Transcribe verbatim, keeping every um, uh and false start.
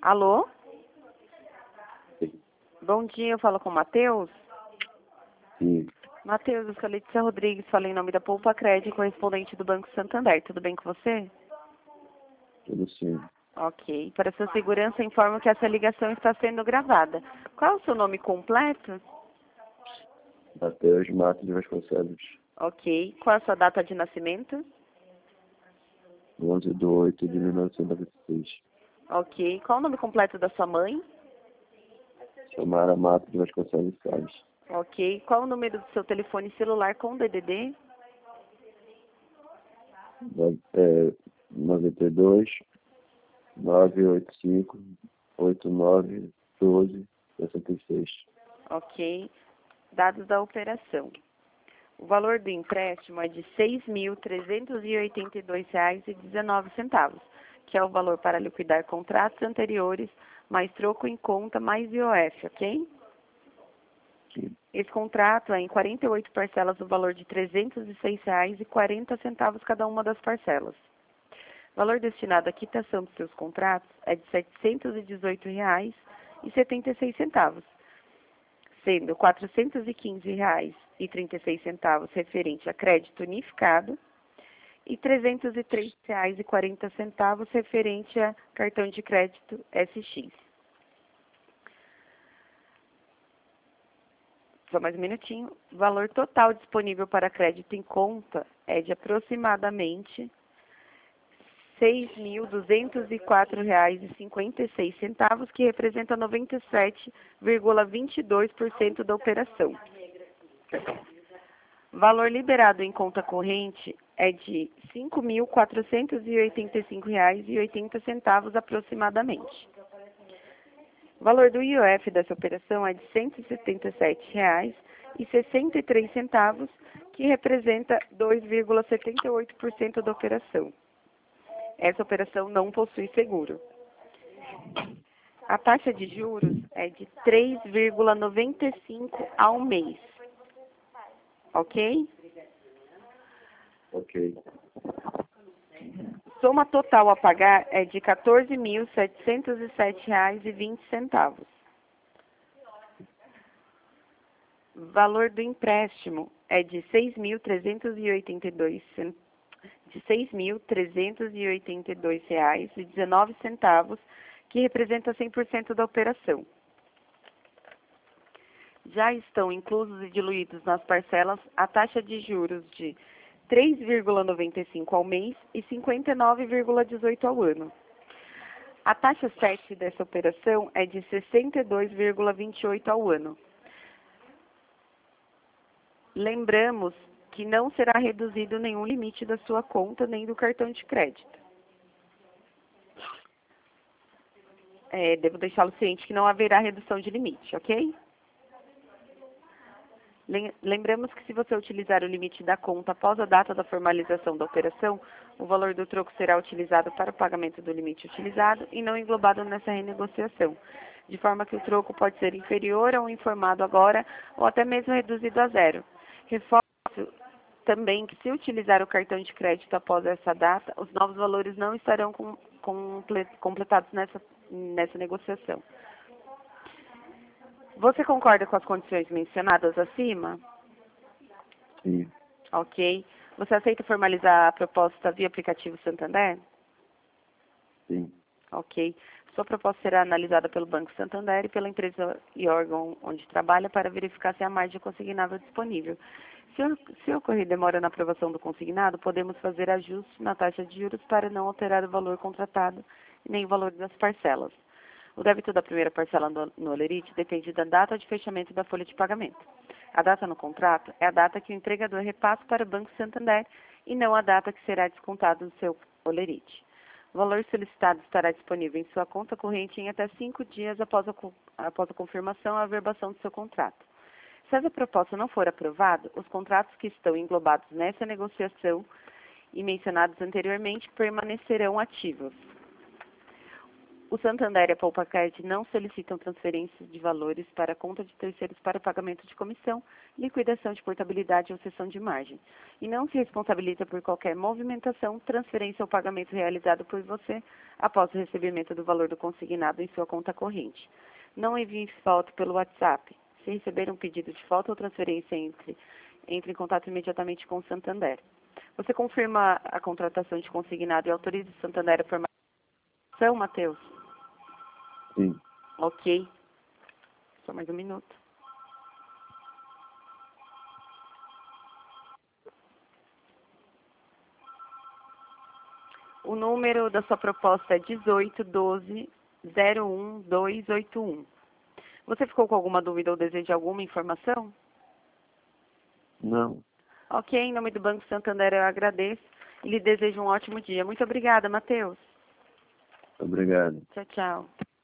Alô? Sim. Bom dia, eu falo com o Matheus. Sim, Matheus, eu sou a Letícia Rodrigues, falo em nome da Poupa Cred, correspondente do Banco Santander. Tudo bem com você? tudo sim. Ok. Para sua segurança, informo que essa ligação está sendo gravada. Qual é o seu nome completo? Matheus Matos de Vasconcelos, Ok. Qual é a sua data de nascimento? onze de oito de mil novecentos e noventa e seis. Ok. Qual é o nome completo da sua mãe? Samara Matos de Vasconcelos Salles. Ok. Qual é o número do seu telefone celular com D D D? É, noventa e dois, nove oito cinco, oito nove, doze, sessenta e seis. Ok. Dados da operação. O valor do empréstimo é de seis mil trezentos e oitenta e dois reais e dezenove centavos, que é o valor para liquidar contratos anteriores, mais troco em conta, mais I O F, ok? Sim. Esse contrato é em quarenta e oito parcelas do valor de trezentos e seis reais e quarenta centavos cada uma das parcelas. O valor destinado à quitação dos seus contratos é de setecentos e dezoito reais e setenta e seis centavos, sendo quatrocentos e quinze reais e trinta e seis centavos referente a crédito unificado e trezentos e três reais e quarenta centavos referente a cartão de crédito S X. Só mais um minutinho. O valor total disponível para crédito em conta é de aproximadamente seis mil duzentos e quatro reais e cinquenta e seis centavos, que representa noventa e sete vírgula vinte e dois por cento da operação. Valor liberado em conta corrente é de cinco mil quatrocentos e oitenta e cinco reais e oitenta centavos aproximadamente. O valor do I O F dessa operação é de cento e setenta e sete reais e sessenta e três centavos, que representa dois vírgula setenta e oito por cento da operação. Essa operação não possui seguro. A taxa de juros é de três vírgula noventa e cinco ao mês. Ok? Ok. Soma total a pagar é de quatorze mil setecentos e sete reais e vinte centavos. Valor do empréstimo é de seis mil trezentos e oitenta e dois centavos. de seis mil trezentos e oitenta e dois reais e dezenove centavos, que representa cem por cento da operação. Já estão inclusos e diluídos nas parcelas a taxa de juros de três vírgula noventa e cinco ao mês e cinquenta e nove vírgula dezoito ao ano. A taxa sete dessa operação é de sessenta e dois vírgula vinte e oito ao ano. Lembramos que não será reduzido nenhum limite da sua conta nem do cartão de crédito. É, devo deixá-lo ciente que não haverá redução de limite, ok? Lembramos que se você utilizar o limite da conta após a data da formalização da operação, o valor do troco será utilizado para o pagamento do limite utilizado e não englobado nessa renegociação, de forma que o troco pode ser inferior ao informado agora ou até mesmo reduzido a zero. Reforço também que, se utilizar o cartão de crédito após essa data, os novos valores não estarão com, com, completados nessa, nessa negociação. Você concorda com as condições mencionadas acima? Sim. Ok. Você aceita formalizar a proposta via aplicativo Santander? Sim. Ok. Sua proposta será analisada pelo Banco Santander e pela empresa e órgão onde trabalha para verificar se há margem consignável disponível. Se, se ocorrer demora na aprovação do consignado, podemos fazer ajustes na taxa de juros para não alterar o valor contratado e nem o valor das parcelas. O débito da primeira parcela no, no Olerite depende da data de fechamento da folha de pagamento. A data no contrato é a data que o empregador repassa para o Banco Santander e não a data que será descontado no seu Olerite. O valor solicitado estará disponível em sua conta corrente em até cinco dias após a, após a confirmação e averbação do seu contrato. Se essa proposta não for aprovada, os contratos que estão englobados nessa negociação e mencionados anteriormente permanecerão ativos. O Santander e a Poupacard não solicitam transferências de valores para a conta de terceiros para pagamento de comissão, liquidação de portabilidade ou cessão de margem. E não se responsabiliza por qualquer movimentação, transferência ou pagamento realizado por você após o recebimento do valor do consignado em sua conta corrente. Não envie foto pelo WhatsApp. Se receber um pedido de foto ou transferência, entre, entre em contato imediatamente com o Santander. Você confirma a contratação de consignado e autoriza o Santander a formar a ação, Matheus? Sim. Ok. Só mais um minuto. O número da sua proposta é dezoito doze zero um dois oito um. Você ficou com alguma dúvida ou deseja alguma informação? Não. Ok, em nome do Banco Santander eu agradeço e lhe desejo um ótimo dia. Muito obrigada, Matheus. Obrigado. Tchau, tchau.